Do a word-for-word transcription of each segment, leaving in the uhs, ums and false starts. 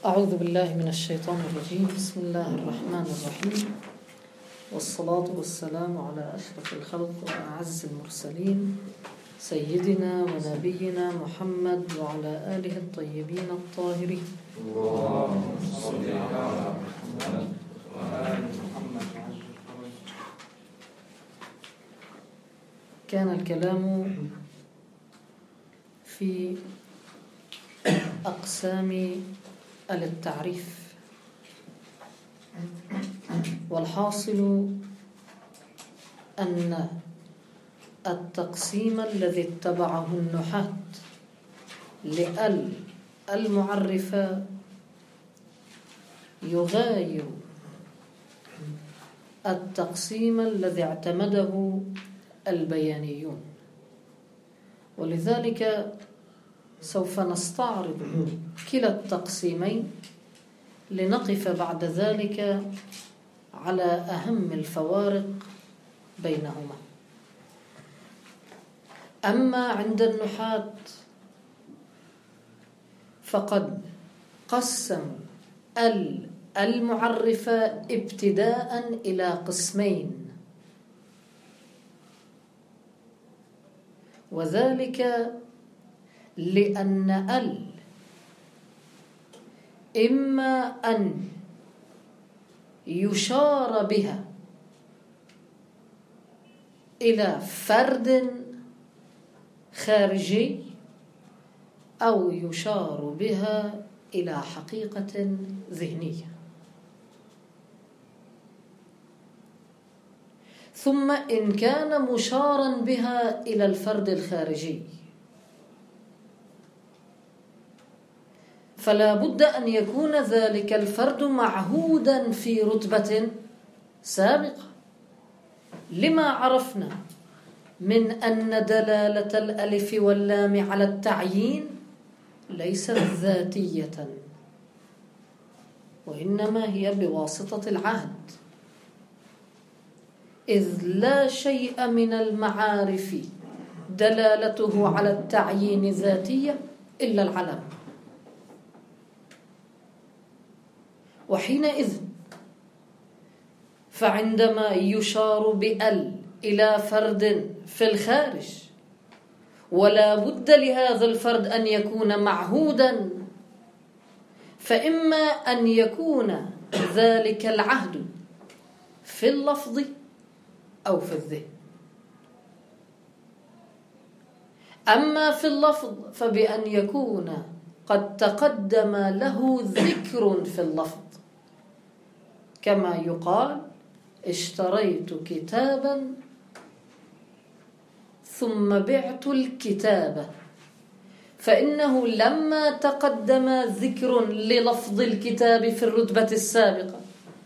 أعوذ بالله من الشيطان الرجيم. بسم الله الرحمن الرحيم، والصلاة والسلام على أشرف الخلق وأعز المرسلين سيدنا ونبينا محمد وعلى آله الطيبين الطاهرين. اللهم صل على محمد وآل محمد. كان الكلام في أقسام التعريف، والحاصل أن التقسيم الذي اتبعه النحاة لأل المعرفة يغاير التقسيم الذي اعتمده البيانيون، ولذلك سوف نستعرض كلا التقسيمين لنقف بعد ذلك على أهم الفوارق بينهما. أما عند النحاة فقد قسموا المعرفة ابتداء إلى قسمين، وذلك لأن ال إما أن يشار بها إلى فرد خارجي أو يشار بها إلى حقيقة ذهنية. ثم إن كان مشارا بها إلى الفرد الخارجي فلا بد أن يكون ذلك الفرد معهودا في رتبة سابقة، لما عرفنا من أن دلالة الألف واللام على التعيين ليست ذاتية، وإنما هي بواسطة العهد، إذ لا شيء من المعارف دلالته على التعيين ذاتية إلا العلم. وحينئذ فعندما يشار بأل إلى فرد في الخارج ولا بد لهذا الفرد أن يكون معهودا، فإما أن يكون ذلك العهد في اللفظ أو في الذهن. أما في اللفظ فبأن يكون قد تقدم له ذكر في اللفظ، كما يقال اشتريت كتابا ثم بعت الكتاب، فإنه لما تقدم ذكر للفظ الكتاب في الرتبة السابقة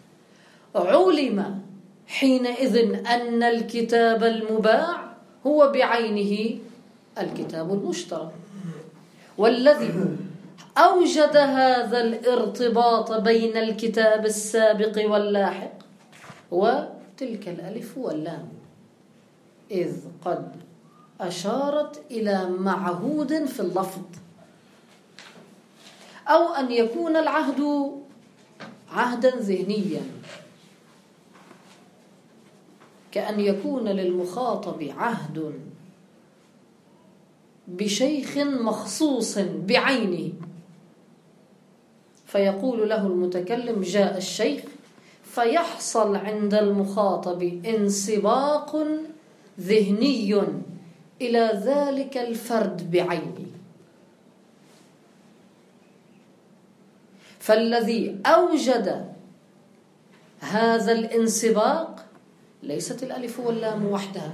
علم حينئذ أن الكتاب المباع هو بعينه الكتاب المشترى، والذي أوجد هذا الارتباط بين الكتاب السابق واللاحق وتلك الألف واللام، إذ قد أشارت إلى معهود في اللفظ. أو أن يكون العهد عهدا ذهنيا، كأن يكون للمخاطب عهد بشيخ مخصوص بعينه، فيقول له المتكلم جاء الشيخ، فيحصل عند المخاطب انسباق ذهني إلى ذلك الفرد بعينه. فالذي أوجد هذا الانسباق ليست الألف واللام وحدها،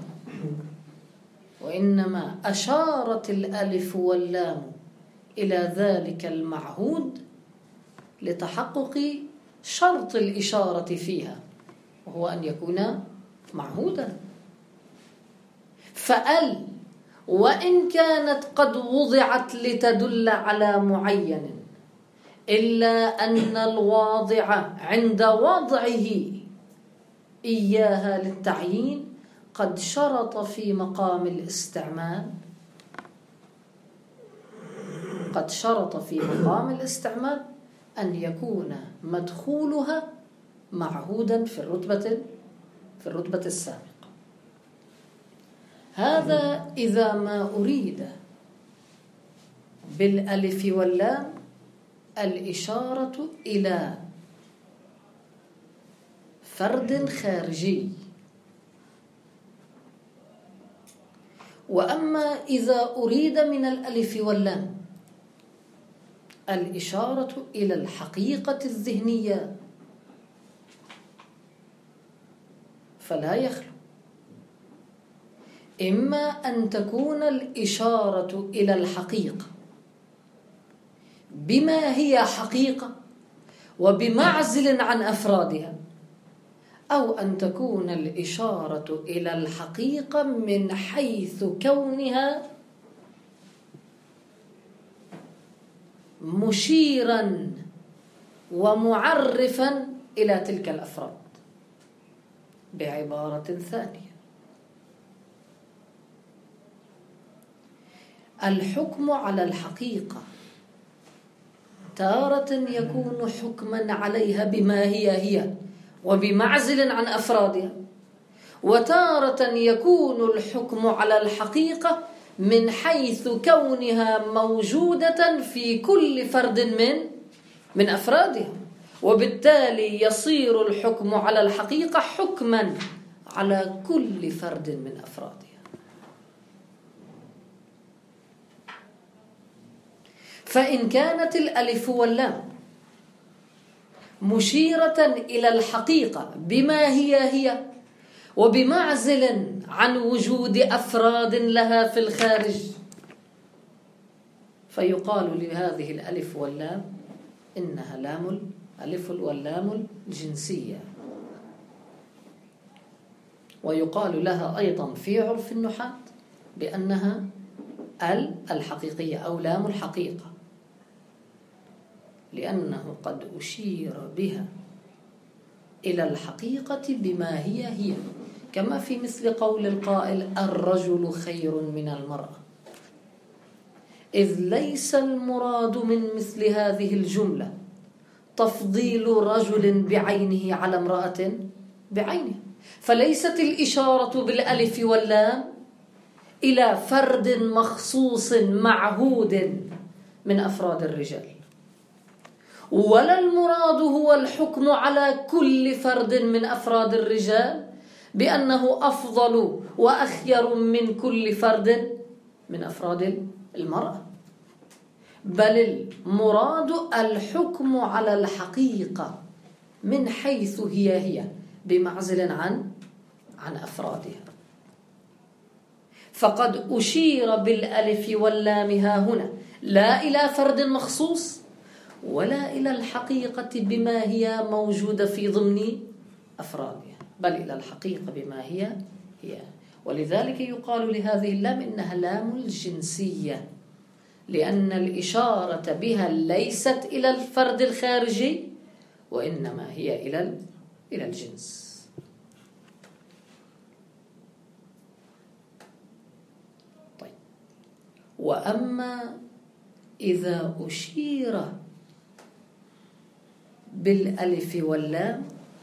وإنما أشارت الألف واللام إلى ذلك المعهود لتحقق شرط الإشارة فيها، وهو أن يكون معهودا. فأل وإن كانت قد وضعت لتدل على معين، إلا أن الواضع عند وضعه إياها للتعيين قد شرط في مقام الاستعمال قد شرط في مقام الاستعمال أن يكون مدخولها معهودا في الرتبة في الرتبة السابقة. هذا إذا ما أريد بالألف واللام الإشارة إلى فرد خارجي. وأما إذا أريد من الألف واللام الإشارة إلى الحقيقة الذهنية فلا يخلو إما أن تكون الإشارة إلى الحقيقة بما هي حقيقة وبمعزل عن أفرادها، أو أن تكون الإشارة إلى الحقيقة من حيث كونها مشيرا ومعرفا إلى تلك الأفراد. بعبارة ثانية، الحكم على الحقيقة تارة يكون حكما عليها بما هي هي وبمعزل عن أفرادها، وتارة يكون الحكم على الحقيقة من حيث كونها موجودة في كل فرد من من أفرادها، وبالتالي يصير الحكم على الحقيقة حكما على كل فرد من أفرادها. فإن كانت الألف واللام مشيرة إلى الحقيقة بما هي هي وبمعزل عن وجود أفراد لها في الخارج، فيقال لهذه الألف واللام إنها لام الألف واللام الجنسية. ويقال لها أيضا في عرف النحاة بأنها ال الحقيقية أو لام الحقيقة، لأنه قد أشير بها إلى الحقيقة بما هي هي، كما في مثل قول القائل الرجل خير من المرأة، إذ ليس المراد من مثل هذه الجملة تفضيل رجل بعينه على امرأة بعينها، فليست الإشارة بالألف واللام إلى فرد مخصوص معهود من أفراد الرجال، ولا المراد هو الحكم على كل فرد من أفراد الرجال بأنه أفضل وأخير من كل فرد من أفراد المرأة، بل المراد الحكم على الحقيقة من حيث هي هي بمعزل عن عن أفرادها. فقد أشير بالألف واللام ها هنا لا إلى فرد مخصوص ولا إلى الحقيقة بما هي موجودة في ضمن أفرادها، بل إلى الحقيقة بما هي هي. ولذلك يقال لهذه اللام إنها لام الجنسية، لأن الإشارة بها ليست إلى الفرد الخارجي وإنما هي إلى إلى الجنس. طيب، وأما إذا أشير بالألف واللام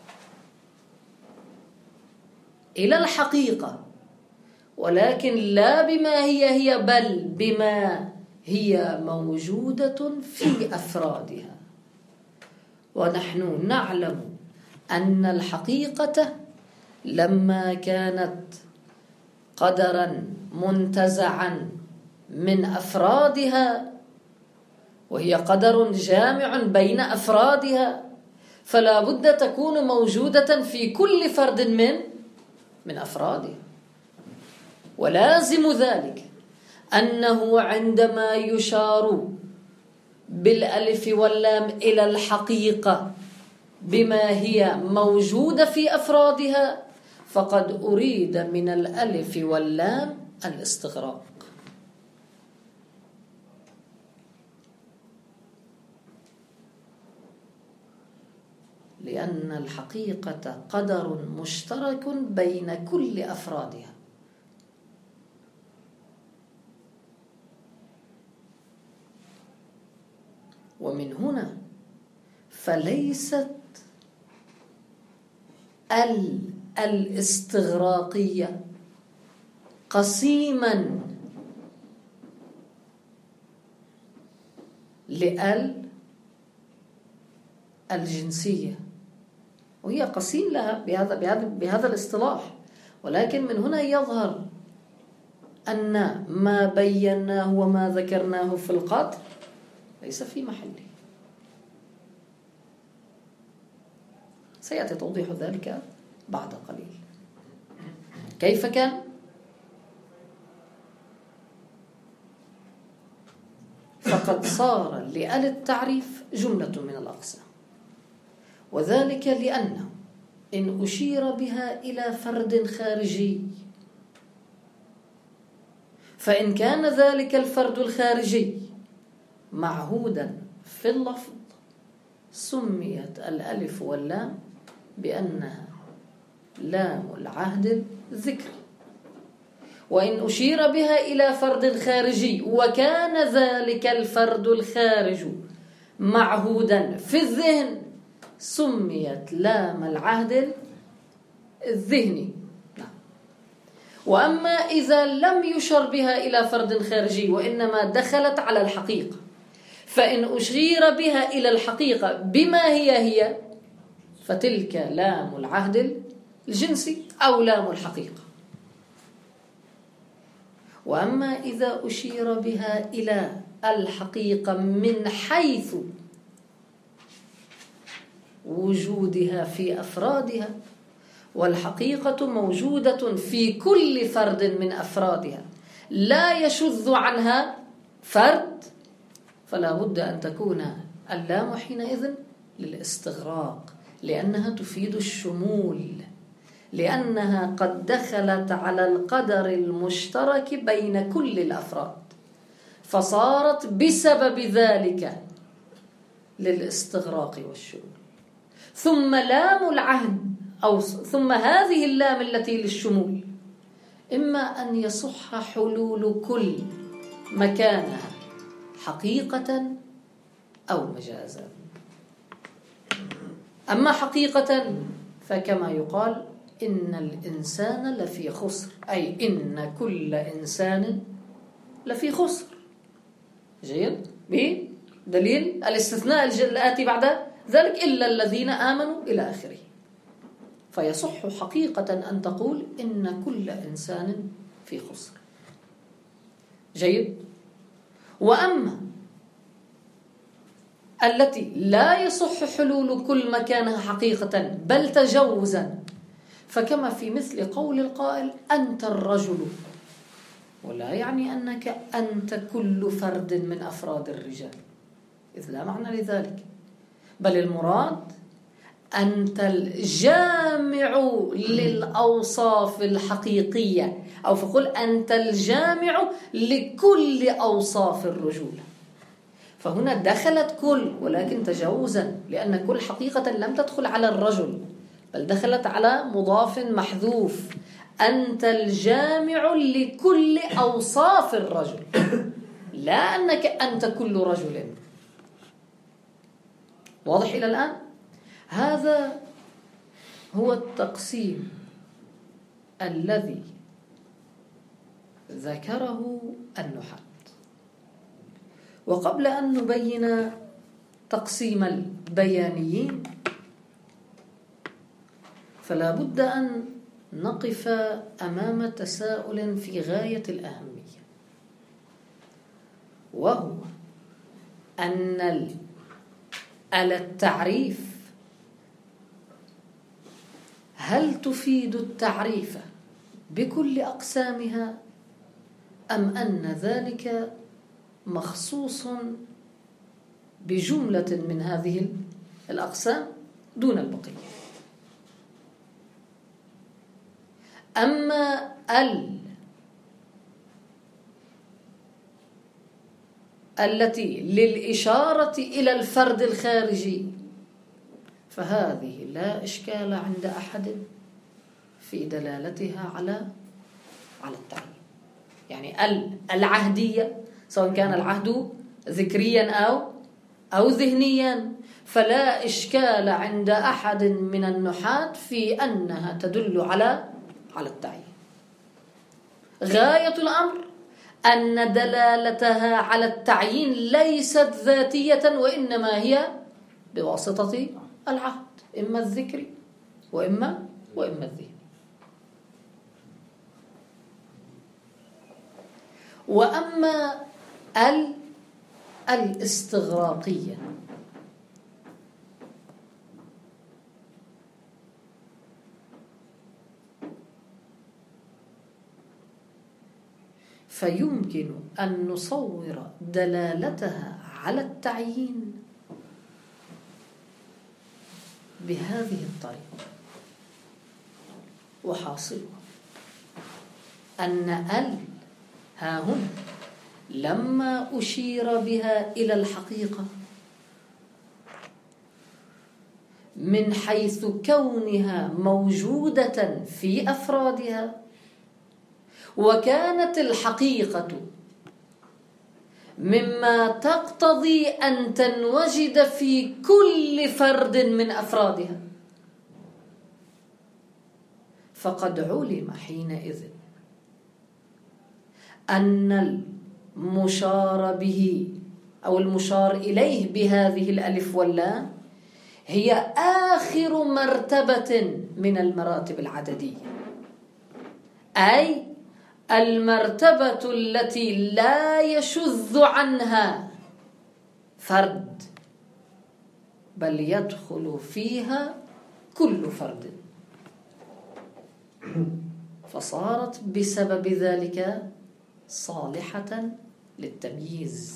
إلى الحقيقة ولكن لا بما هي هي بل بما هي موجودة في أفرادها، ونحن نعلم أن الحقيقة لما كانت قدرا منتزعا من أفرادها وهي قدر جامع بين أفرادها فلا بد تكون موجودة في كل فرد من من أفرادها، ولازم ذلك أنه عندما يشار بالألف واللام إلى الحقيقة بما هي موجودة في أفرادها فقد أريد من الألف واللام الاستغراق، لأن الحقيقة قدر مشترك بين كل أفرادها. ومن هنا فليست ال الاستغراقية قسيما لال الجنسية، وهي قسيم لها بهذا بهذا بهذا الاصطلاح، ولكن من هنا يظهر أن ما بيناه وما ذكرناه في القدر ليس في محله. سيأتي توضيح ذلك بعد قليل. كيف كان؟ فقد صار لآل التعريف جملة من الأقسام، وذلك لأنه إن أشير بها إلى فرد خارجي، فإن كان ذلك الفرد الخارجي معهودا في اللفظ سميت الألف واللام بأنها لام العهد الذكري، وإن أشير بها إلى فرد خارجي وكان ذلك الفرد الخارج معهودا في الذهن سميت لام العهد الذهني. وأما إذا لم يشر بها إلى فرد خارجي وإنما دخلت على الحقيقة، فإن أشير بها إلى الحقيقة بما هي هي فتلك لام العهد الجنسي أو لام الحقيقة. وأما إذا أشير بها إلى الحقيقة من حيث وجودها في أفرادها، والحقيقة موجودة في كل فرد من أفرادها لا يشذ عنها فرد، فلا بد أن تكون اللام حينئذ للاستغراق، لأنها تفيد الشمول، لأنها قد دخلت على القدر المشترك بين كل الأفراد، فصارت بسبب ذلك للاستغراق والشمول. ثم لام العهد أو ثم هذه اللام التي للشمول إما أن يصح حلول كل مكانها حقيقة أو مجازا. أما حقيقة فكما يقال إن الإنسان لفي خسر، أي إن كل إنسان لفي خسر. جيد؟ بدليل الاستثناء الآتي بعد ذلك إلا الذين آمنوا إلى آخره. فيصح حقيقة أن تقول إن كل إنسان في خسر. جيد؟ وأما التي لا يصح حلول كل مكانها حقيقة بل تجوزا، فكما في مثل قول القائل أنت الرجل، ولا يعني أنك أنت كل فرد من أفراد الرجال، إذ لا معنى لذلك، بل المراد أنت الجامع للأوصاف الحقيقية، أو فقل أنت الجامع لكل أوصاف الرجولة. فهنا دخلت كل ولكن تجاوزا، لأن كل حقيقة لم تدخل على الرجل بل دخلت على مضاف محذوف، أنت الجامع لكل أوصاف الرجل، لا أنك أنت كل رجل. واضح إلى الآن؟ هذا هو التقسيم الذي ذكره النحاة. وقبل أن نبين تقسيم البيانيين فلا بد أن نقف أمام تساؤل في غاية الأهمية، وهو أن آل التعريف هل تفيد التعريف بكل أقسامها أم أن ذلك مخصوص بجملة من هذه الأقسام دون البقية؟ أما ال التي للإشارة إلى الفرد الخارجي فهذه لا إشكال عند أحد في دلالتها على على التعيين. يعني العهدية سواء كان العهد ذكريا أو أو ذهنيا، فلا إشكال عند أحد من النحاة في أنها تدل على على التعيين. غاية الأمر أن دلالتها على التعيين ليست ذاتية، وإنما هي بواسطة العهد، إما الذكري وإما وإما الذهني. وأما ال الاستغراقية فيمكن أن نصور دلالتها على التعيين بهذه الطريقة، وحاصلها أن ال ها هنا لما أشير بها إلى الحقيقة من حيث كونها موجودة في أفرادها، وكانت الحقيقة مما تقتضي أن تنوجد في كل فرد من أفرادها، فقد علم حينئذ أن المشار به أو المشار إليه بهذه الألف واللام هي آخر مرتبة من المراتب العددية، أي المرتبة التي لا يشذ عنها فرد، بل يدخل فيها كل فرد، فصارت بسبب ذلك صالحة للتمييز.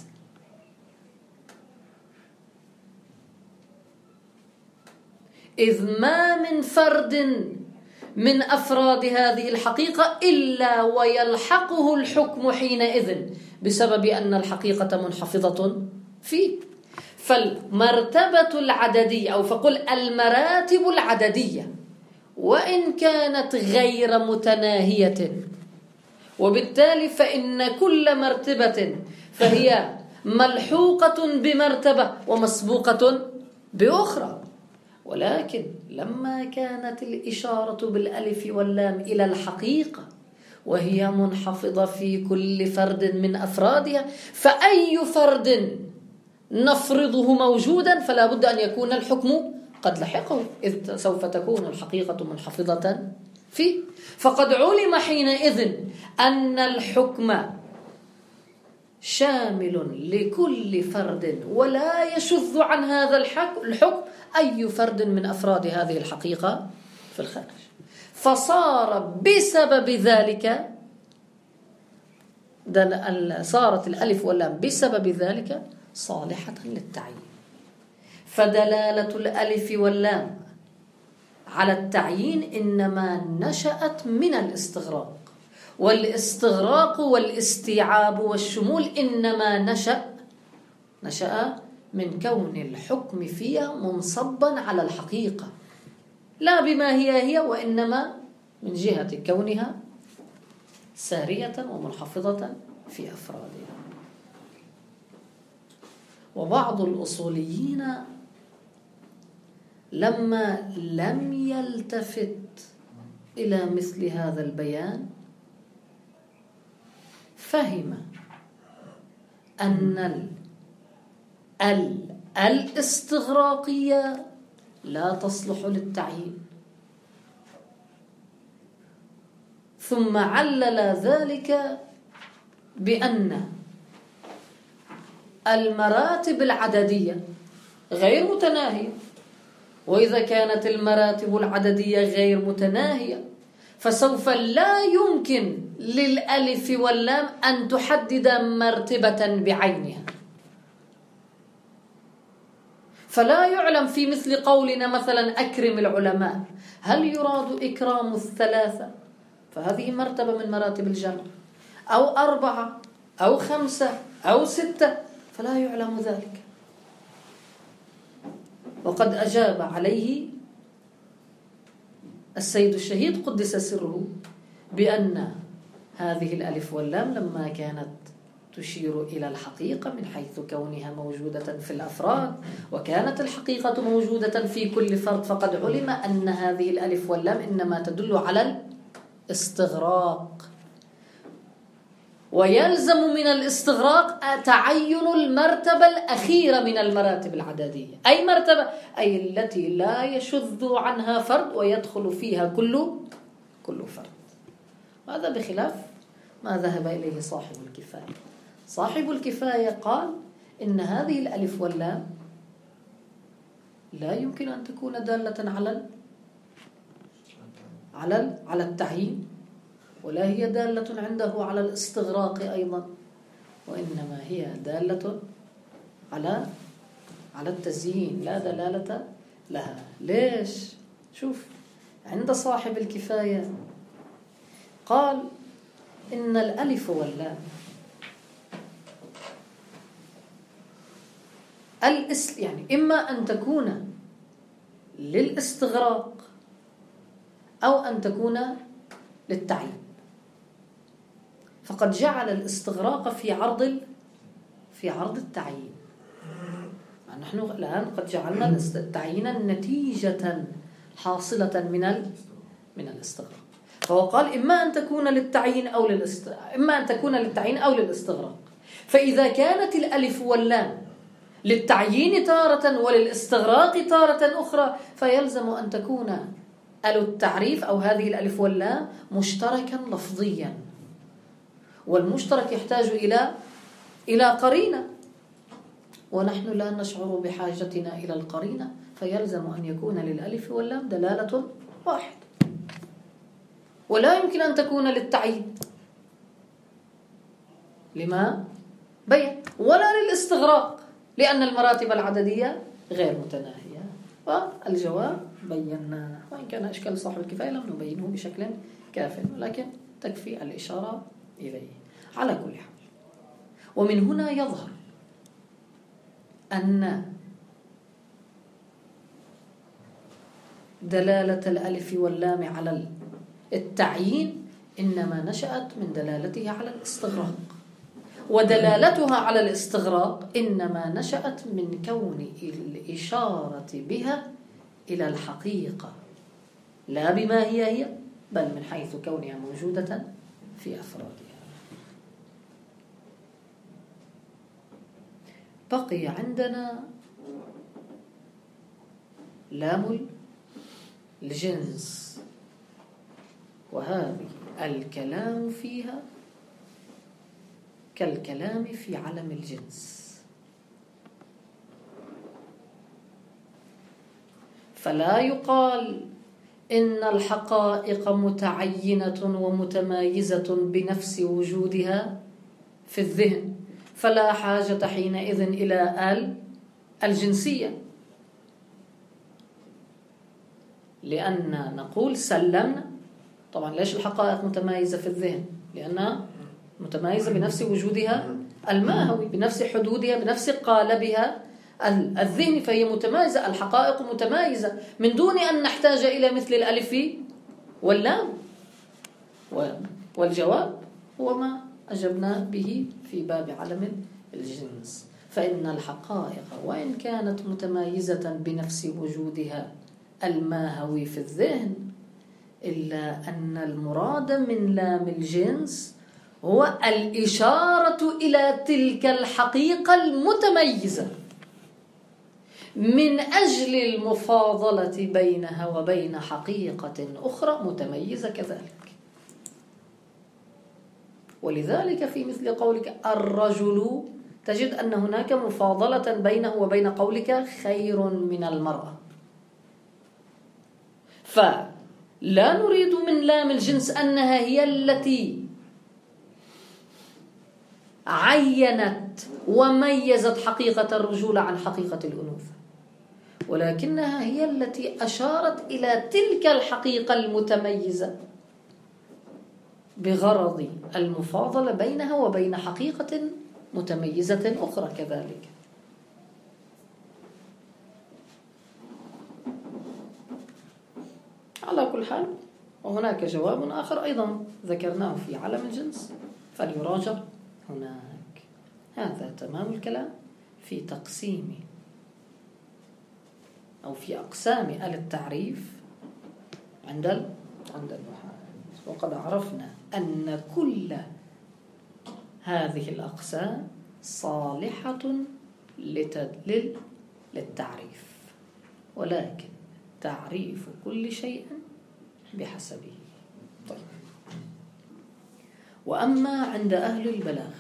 إذ ما من فرد من أفراد هذه الحقيقة إلا ويلحقه الحكم حينئذ بسبب أن الحقيقة منحفظة فيه. فالمرتبة العددية أو فقل المراتب العددية وإن كانت غير متناهية، وبالتالي فإن كل مرتبة فهي ملحوقة بمرتبة ومسبوقة بأخرى، ولكن لما كانت الإشارة بالألف واللام إلى الحقيقة وهي منحفظة في كل فرد من أفرادها، فأي فرد نفرضه موجودا فلا بد أن يكون الحكم قد لحقه، إذ سوف تكون الحقيقة منحفظة فيه. فقد علم حينئذ أن الحكم شامل لكل فرد ولا يشذ عن هذا الحكم أي فرد من أفراد هذه الحقيقة في الخارج، فصار بسبب ذلك صارت الألف واللام بسبب ذلك صالحة للتعيين. فدلالة الألف واللام على التعيين إنما نشأت من الاستغراق، والاستغراق والاستيعاب والشمول إنما نشأ نشأ من كون الحكم فيها منصبا على الحقيقة، لا بما هي هي، وإنما من جهة كونها سارية ومنحفظة في أفرادها. وبعض الأصوليين لما لم يلتفت إلى مثل هذا البيان فهم أن ال الاستغراقية لا تصلح للتعيين، ثم علل ذلك بأن المراتب العددية غير متناهية، وإذا كانت المراتب العددية غير متناهية فسوف لا يمكن للألف واللام أن تحدد مرتبة بعينها، فلا يعلم في مثل قولنا مثلا أكرم العلماء هل يراد إكرام الثلاثة، فهذه مرتبة من مراتب الجمع، أو أربعة أو خمسة أو ستة، فلا يعلم ذلك. وقد أجاب عليه السيد الشهيد قدس سره بأن هذه الألف واللام لما كانت تشير إلى الحقيقة من حيث كونها موجودة في الأفراد، وكانت الحقيقة موجودة في كل فرد، فقد علم أن هذه الألف واللام إنما تدل على الاستغراق. ويلزم من الاستغراق تعين المرتبة الأخيرة من المراتب العددية. أي مرتبة؟ أي التي لا يشذ عنها فرد ويدخل فيها كل كل فرد. وهذا بخلاف ما ذهب إليه صاحب الكفاية. صاحب الكفاية قال إن هذه الألف واللام لا يمكن أن تكون دالة على على على التعيين، ولا هي دالة عنده على الاستغراق أيضا، وإنما هي دالة على على التزيين، لا دلالة لها. ليش؟ شوف، عند صاحب الكفاية قال إن الألف واللام الاسم يعني إما أن تكون للاستغراق أو أن تكون للتعيين، فقد جعل الاستغراق في عرض في عرض التعيين. نحن الآن قد جعلنا التعيين نتيجة حاصلة من من الاستغراق، فهو قال إما أن تكون للتعيين أو للاست... إما أن تكون للتعيين أو للاستغراق. فإذا كانت الألف واللام للتعيين تارة وللاستغراق تارة أخرى، فيلزم أن تكون أل التعريف أو هذه الألف واللام مشتركا لفظيا، والمشترك يحتاج إلى إلى قرينة، ونحن لا نشعر بحاجتنا إلى القرينة، فيلزم أن يكون للألف واللام دلالة واحدة، ولا يمكن أن تكون للتعيين لما بين، ولا للاستغراق لأن المراتب العددية غير متناهية. والجواب بينا، وإن كان إشكال صاحب الكفاية لم نبينه بشكل كاف، ولكن تكفي الإشارة إليه على كل حال. ومن هنا يظهر أن دلالة الألف واللام على التعيين إنما نشأت من دلالتها على الاستغراق، ودلالتها على الاستغراق إنما نشأت من كون الإشارة بها إلى الحقيقة، لا بما هي هي، بل من حيث كونها موجودة في أفرادها. بقي عندنا لام الجنس، وهذه الكلام فيها كالكلام في علم الجنس، فلا يقال إن الحقائق متعينة ومتمايزة بنفس وجودها في الذهن، فلا حاجة حينئذ إلى آل الجنسية، لأن نقول سلمنا. طبعا ليش الحقائق متمايزة في الذهن؟ لأنها متمايزة بنفس وجودها الماهوي، بنفس حدودها، بنفس قالبها الذهني، فهي متمايزة. الحقائق متمايزة من دون أن نحتاج إلى مثل الألف واللام. والجواب هو ما أجبنا به في باب علم الجنس، فإن الحقائق وإن كانت متمايزة بنفس وجودها الماهوي في الذهن، إلا أن المراد من لام الجنس هو الإشارة إلى تلك الحقيقة المتميزة من أجل المفاضلة بينها وبين حقيقة أخرى متميزة كذلك. ولذلك في مثل قولك الرجل تجد أن هناك مفاضلة بينه وبين قولك خير من المرأة، فلا نريد من لام الجنس أنها هي التي عينت وميزت حقيقة الرجولة عن حقيقة الأنوثة، ولكنها هي التي أشارت إلى تلك الحقيقة المتميزة بغرض المفاضلة بينها وبين حقيقة متميزة أخرى كذلك. على كل حال، وهناك جواب آخر أيضا ذكرناه في علم الجنس فليراجع هناك. هذا تمام الكلام في تقسيم أو في أقسام آل التعريف عند ال... عند النحاة. وقد عرفنا أن كل هذه الأقسام صالحة لتدلل للتعريف، ولكن تعريف كل شيء بحسبه. طيب. وأما عند أهل البلاغة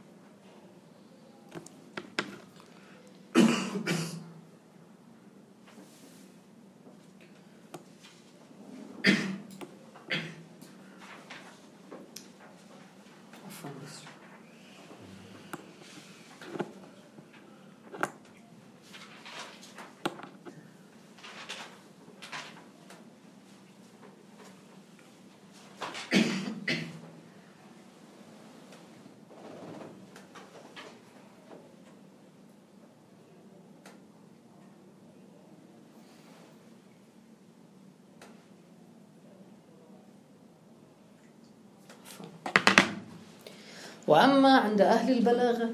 وأما عند أهل البلاغة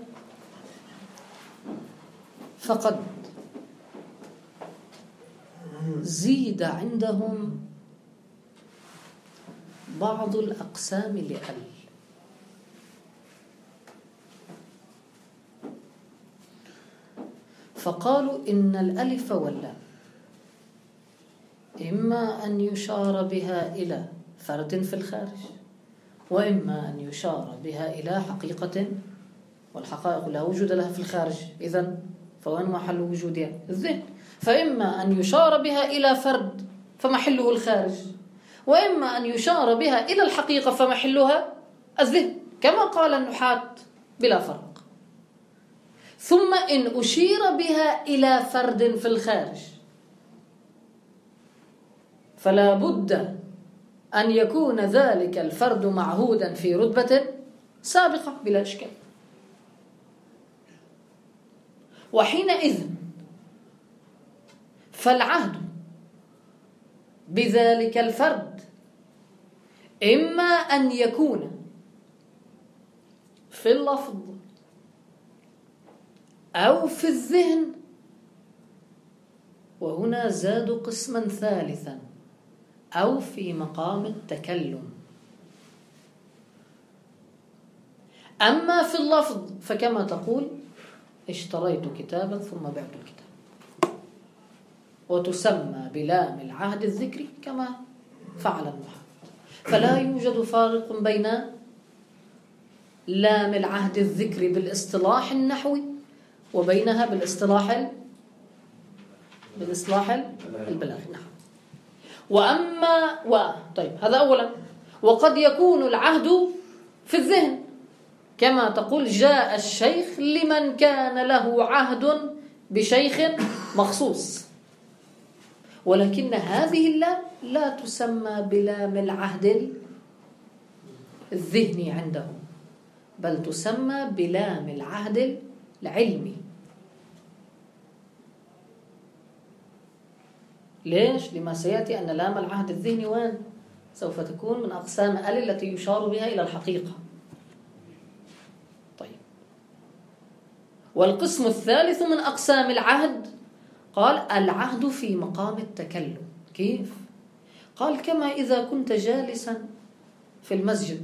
فقد زيد عندهم بعض الأقسام لأل، فقالوا إن الألف واللام إما أن يشار بها إلى فرد في الخارج، وإما أن يشار بها إلى حقيقة، والحقائق لا وجود لها في الخارج، إذن فوين محل وجودها؟ الذهن. فإما أن يشار بها إلى فرد فمحله الخارج، وإما أن يشار بها إلى الحقيقة فمحلها الذهن، كما قال النحاة بلا فرق. ثم إن أشير بها إلى فرد في الخارج فلا بد أن يكون ذلك الفرد معهودا في رتبة سابقة بلا إشكال، وحينئذ فالعهد بذلك الفرد إما أن يكون في اللفظ أو في الذهن، وهنا زادوا قسما ثالثا، أو في مقام التكلم. أما في اللفظ فكما تقول اشتريت كتابا ثم بعت الكتاب، وتسمى بلام العهد الذكري كما فعل النحاة. فلا يوجد فارق بين لام العهد الذكري بالاصطلاح النحوي وبينها بالاصطلاح بالاصطلاح البلاغي. نعم. وأما و... طيب هذا أولا. وقد يكون العهد في الذهن كما تقول جاء الشيخ لمن كان له عهد بشيخ مخصوص، ولكن هذه اللام لا تسمى بلام العهد الذهني عندهم، بل تسمى بلام العهد العلمي. ليش؟ لما سيأتي أن لام العهد الذهني وين؟ سوف تكون من أقسام ال التي يشار بها إلى الحقيقة. طيب. والقسم الثالث من أقسام العهد قال العهد في مقام التكلم. كيف؟ قال كما إذا كنت جالسا في المسجد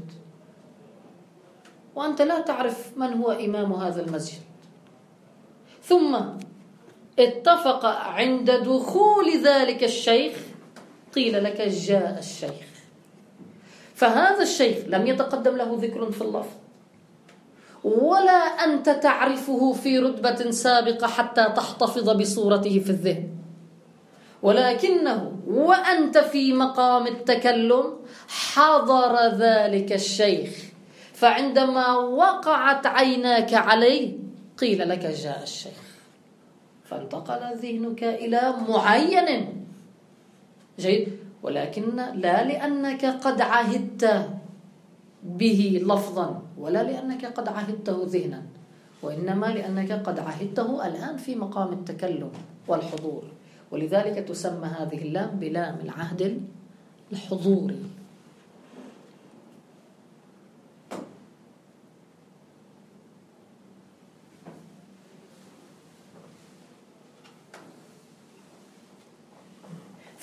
وأنت لا تعرف من هو إمام هذا المسجد، ثم اتفق عند دخول ذلك الشيخ قيل لك جاء الشيخ، فهذا الشيخ لم يتقدم له ذكر في اللفظ ولا أنت تعرفه في رتبة سابقة حتى تحتفظ بصورته في الذهن، ولكنه وأنت في مقام التكلم حضر ذلك الشيخ، فعندما وقعت عيناك عليه قيل لك جاء الشيخ، فانتقل ذهنك إلى معين. جيد. ولكن لا لأنك قد عهدت به لفظا ولا لأنك قد عهدته ذهنا، وإنما لأنك قد عهدته الآن في مقام التكلم والحضور، ولذلك تسمى هذه اللام بلام العهد الحضوري.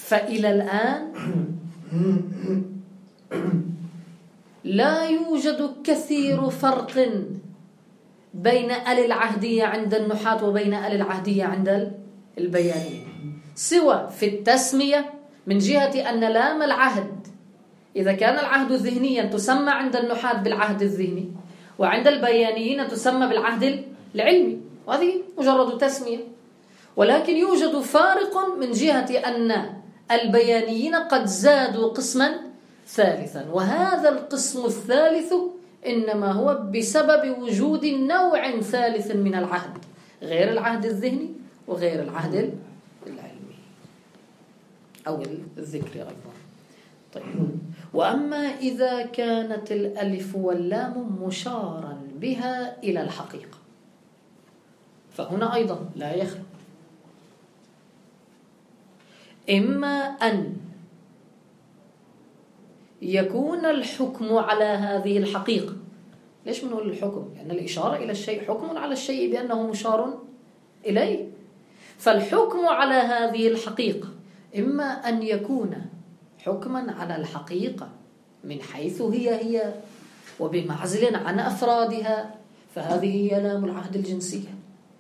فإلى الآن لا يوجد كثير فرق بين آل العهدية عند النحاة وبين آل العهدية عند البيانيين، سوى في التسمية من جهة أن لام العهد إذا كان العهد ذهنيا تسمى عند النحاة بالعهد الذهني، وعند البيانيين تسمى بالعهد العلمي، وهذه مجرد تسمية. ولكن يوجد فارق من جهة أن البيانيين قد زادوا قسما ثالثا، وهذا القسم الثالث إنما هو بسبب وجود نوع ثالث من العهد غير العهد الذهني وغير العهد العلمي أو الذكر أيضا. طيب، وأما إذا كانت الألف واللام مشارا بها إلى الحقيقة فهنا أيضا لا يخلو إما أن يكون الحكم على هذه الحقيقة. ليش بنقول الحكم؟ لأن يعني الإشارة إلى الشيء حكم على الشيء بأنه مشار إليه. فالحكم على هذه الحقيقة إما أن يكون حكما على الحقيقة من حيث هي هي وبمعزل عن أفرادها، فهذه هي لام العهد الجنسية،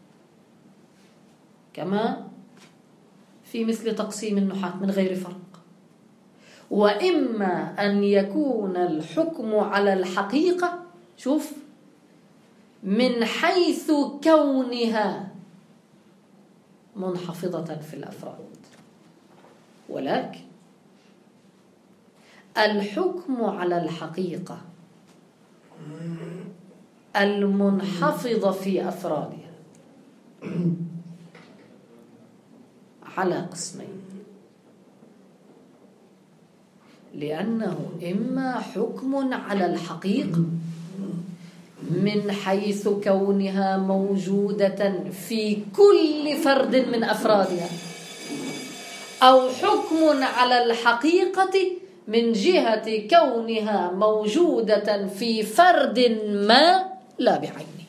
كما في مثل تقسيم النحاة من غير فرق. وإما أن يكون الحكم على الحقيقة، شوف، من حيث كونها منحفظة في الأفراد، ولكن الحكم على الحقيقة المنحفظة في أفرادها على قسمين، لأنه إما حكم على الحقيقة من حيث كونها موجودة في كل فرد من أفرادها، أو حكم على الحقيقة من جهة كونها موجودة في فرد ما لا بعينه.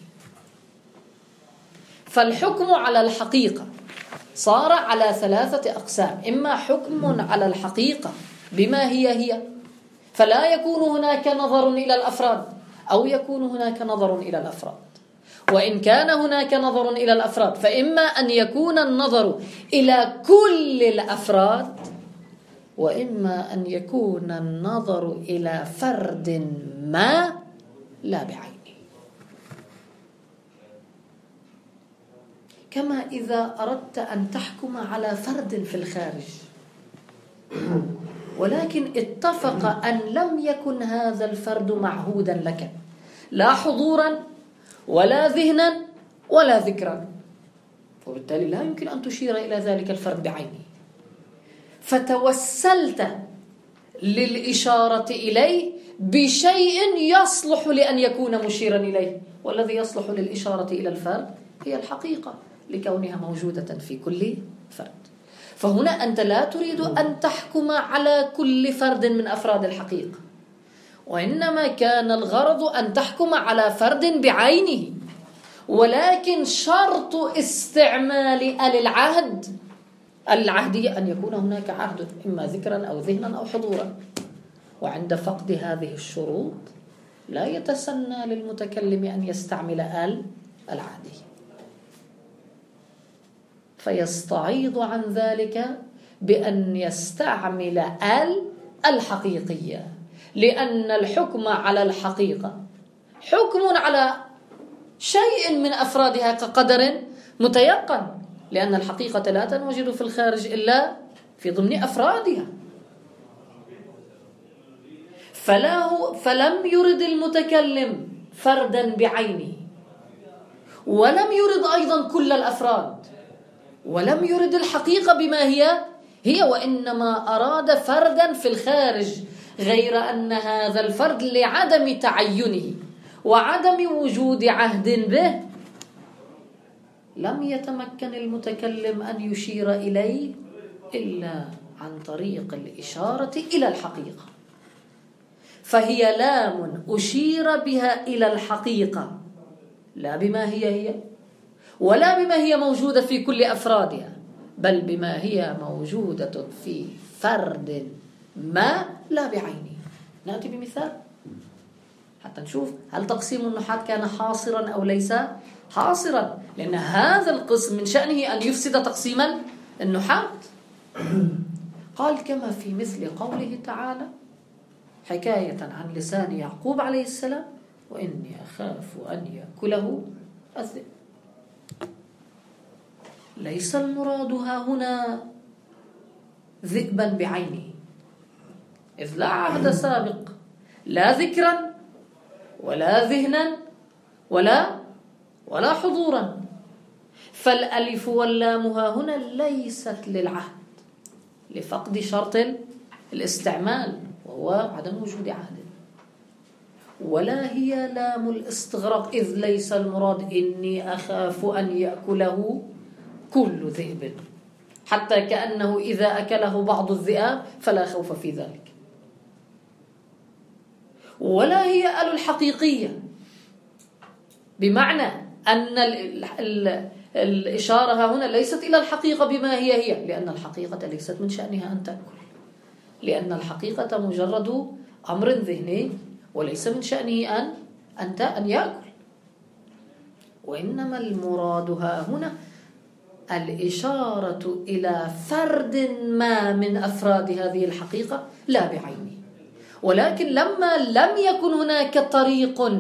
فالحكم على الحقيقة صار على ثلاثة أقسام: إما حكم على الحقيقة بما هي هي فلا يكون هناك نظر إلى الأفراد، أو يكون هناك نظر إلى الأفراد. وإن كان هناك نظر إلى الأفراد فإما أن يكون النظر إلى كل الأفراد، وإما أن يكون النظر إلى فرد ما لا بعينه. كما إذا أردت أن تحكم على فرد في الخارج ولكن اتفق أن لم يكن هذا الفرد معهودا لك، لا حضورا ولا ذهنا ولا ذكرا، وبالتالي لا يمكن أن تشير إلى ذلك الفرد بعينه، فتوسلت للإشارة إليه بشيء يصلح لأن يكون مشيرا إليه، والذي يصلح للإشارة إلى الفرد هي الحقيقة لكونها موجودة في كل فرد. فهنا أنت لا تريد أن تحكم على كل فرد من أفراد الحقيقة، وإنما كان الغرض أن تحكم على فرد بعينه، ولكن شرط استعمال آل العهد العهدية أن يكون هناك عهد إما ذكرا أو ذهنا أو حضورا. وعند فقد هذه الشروط لا يتسنى للمتكلم أن يستعمل آل العهدية، فيستعيض عن ذلك بأن يستعمل آل الحقيقية، لأن الحكم على الحقيقة حكم على شيء من أفرادها كقدر متيقن، لأن الحقيقة لا تنوجد في الخارج إلا في ضمن أفرادها. فله فلم يرد المتكلم فردا بعينه، ولم يرد أيضا كل الأفراد، ولم يرد الحقيقة بما هي هي، وإنما أراد فردا في الخارج، غير أن هذا الفرد لعدم تعينه وعدم وجود عهد به لم يتمكن المتكلم أن يشير إليه إلا عن طريق الإشارة إلى الحقيقة. فهي لام أشير بها إلى الحقيقة، لا بما هي هي ولا بما هي موجودة في كل أفرادها، بل بما هي موجودة في فرد ما لا بعينه. نأتي بمثال حتى نشوف هل تقسيم النحاة كان حاصرا أو ليس حاصرا، لأن هذا القسم من شأنه أن يفسد تقسيم النحاة. قال كما في مثل قوله تعالى حكاية عن لسان يعقوب عليه السلام: وإني أخاف أن يأكله الذئب. ليس المراد ها هنا ذئبا بعينه، إذ لا عهد سابق، لا ذكرا ولا ذهنا ولا ولا حضورا. فالألف واللام ها هنا ليست للعهد لفقد شرط الاستعمال وهو عدم وجود عهد، ولا هي لام الاستغراق، إذ ليس المراد إني أخاف أن يأكله كل ذئب، حتى كأنه إذا أكله بعض الذئاب فلا خوف في ذلك. ولا هي أل الحقيقية، بمعنى أن ال ال الإشارة هنا ليست إلى الحقيقة بما هي هي، لأن الحقيقة ليست من شأنها أن تأكل، لأن الحقيقة مجرد أمر ذهني وليس من شأنه أن أنت أن يأكل. وإنما المراد ها هنا الإشارة إلى فرد ما من أفراد هذه الحقيقة لا بعينه. ولكن لما لم يكن هناك طريق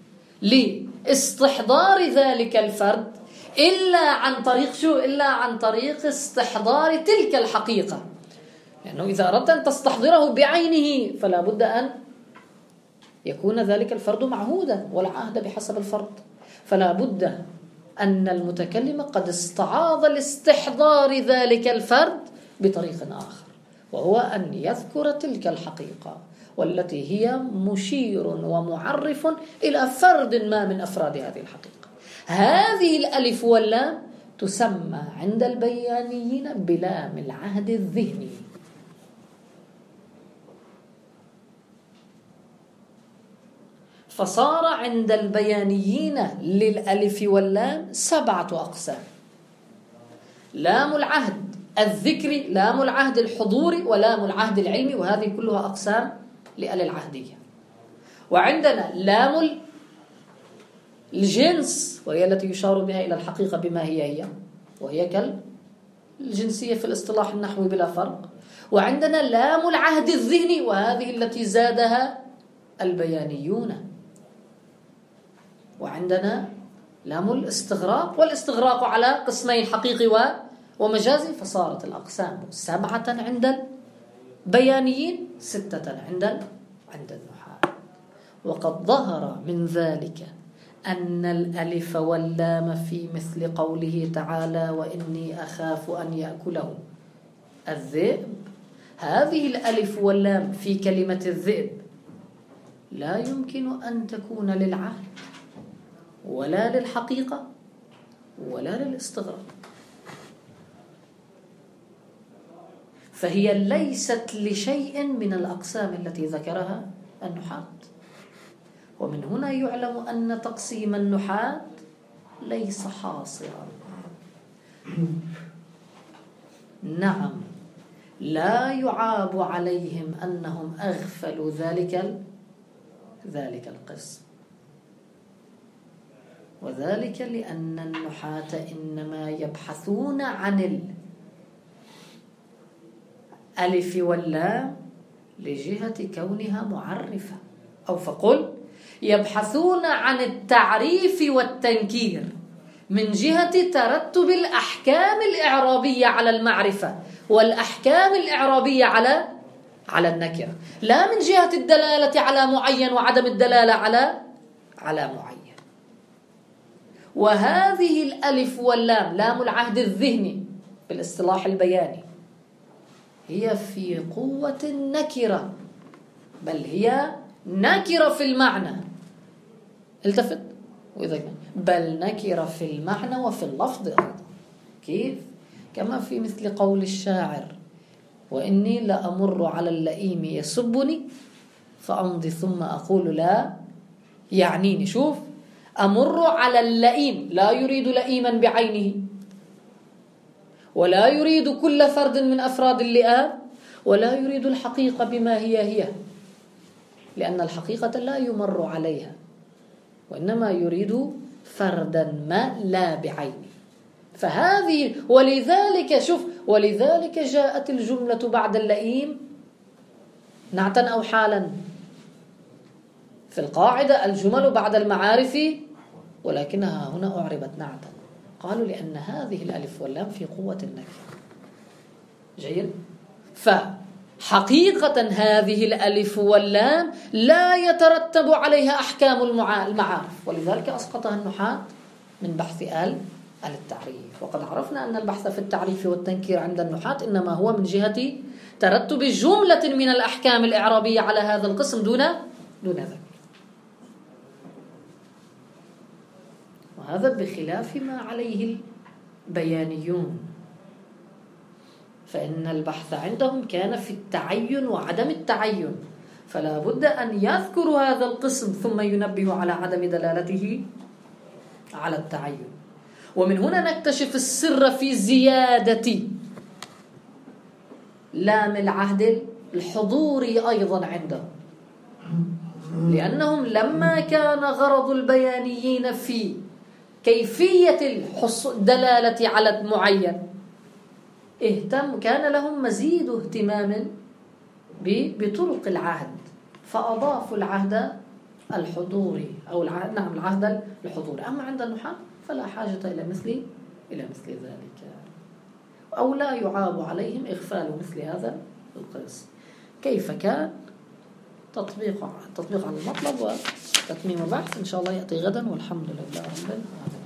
لاستحضار ذلك الفرد إلا عن طريق شو؟ إلا عن طريق استحضار تلك الحقيقة، لأنه يعني إذا أردت أن تستحضره بعينه فلا بد أن يكون ذلك الفرد معهودا، والعهد بحسب الفرد، فلا بد أن المتكلم قد استعاض لاستحضار ذلك الفرد بطريق آخر، وهو أن يذكر تلك الحقيقة والتي هي مشير ومعرف إلى فرد ما من أفراد هذه الحقيقة. هذه الألف واللام تسمى عند البيانيين بلام العهد الذهني. فصار عند البيانيين للألف واللام سبعة أقسام: لام العهد الذكري، لام العهد الحضوري، ولام العهد العلمي، وهذه كلها أقسام لآل العهدية. وعندنا لام الجنس، وهي التي يشار بها إلى الحقيقة بما هي هي، وهي كالجنسية في الاصطلاح النحوي بلا فرق. وعندنا لام العهد الذهني، وهذه التي زادها البيانيون. وعندنا لام الاستغراق، والاستغراق على قسمين: حقيقي ومجازي، فصارت الأقسام سبعة عند البيانيين، ستة عند عند النحاة. وقد ظهر من ذلك أن الألف واللام في مثل قوله تعالى: وإني أخاف أن يأكله الذئب، هذه الألف واللام في كلمة الذئب لا يمكن أن تكون للعهد ولا للحقيقة ولا للاستغراق، فهي ليست لشيء من الأقسام التي ذكرها النحاة. ومن هنا يعلم أن تقسيم النحاة ليس حاصرا. نعم، لا يعاب عليهم أنهم أغفلوا ذلك ذلك القسم، وذلك لأن النحاة إنما يبحثون عن الألف واللام لجهة كونها معرفة، أو فقل يبحثون عن التعريف والتنكير من جهة ترتب الأحكام الإعرابية على المعرفة والأحكام الإعرابية على على النكرة، لا من جهة الدلالة على معين وعدم الدلالة على على معين. وهذه الألف واللام، لام العهد الذهني بالاصطلاح البياني، هي في قوة النكرة، بل هي نكرة في المعنى. التفت وإذا كان بل نكرة في المعنى وفي اللفظ أيضا. كيف؟ كما في مثل قول الشاعر: وإني لأمر على اللئيم يسبني فأمضي ثم أقول لا يعنيني. شوف، أمر على اللئيم لا يريد لئيما بعينه، ولا يريد كل فرد من أفراد اللئام، ولا يريد الحقيقة بما هي هي، لأن الحقيقة لا يمر عليها، وإنما يريد فردا ما لا بعينه. فهذه ولذلك شوف ولذلك جاءت الجملة بعد اللئيم نعتا أو حالا. في القاعدة الجمل بعد المعارف، ولكنها هنا أعربت نعتا. قالوا لأن هذه الألف واللام في قوة النكرة. جيد. فحقيقة هذه الألف واللام لا يترتب عليها أحكام المعارف، ولذلك أسقطها النحاة من بحث آل التعريف. وقد عرفنا أن البحث في التعريف والتنكير عند النحاة إنما هو من جهة ترتب جملة من الأحكام الإعرابية على هذا القسم دون دون ذلك. وهذا بخلاف ما عليه البيانيون، فإن البحث عندهم كان في التعين وعدم التعين، فلا بد أن يذكروا هذا القسم ثم ينبهوا على عدم دلالته على التعين. ومن هنا نكتشف السر في زيادة لام العهد الحضوري أيضا عندهم، لأنهم لما كان غرض البيانيين في كيفية الدلالة على معين اهتم كان لهم مزيد اهتمام بطرق العهد، فأضافوا العهد الحضوري أو العهد نعم العهد الحضوري. أما عند النحاة فلا حاجة إلى مثل إلى مثل ذلك، أو لا يعاب عليهم إغفال مثل هذا القياس. كيف كان تطبيق تطبيق على المطلب وتتميم البحث إن شاء الله يأتي غدا، والحمد لله رب العالمين.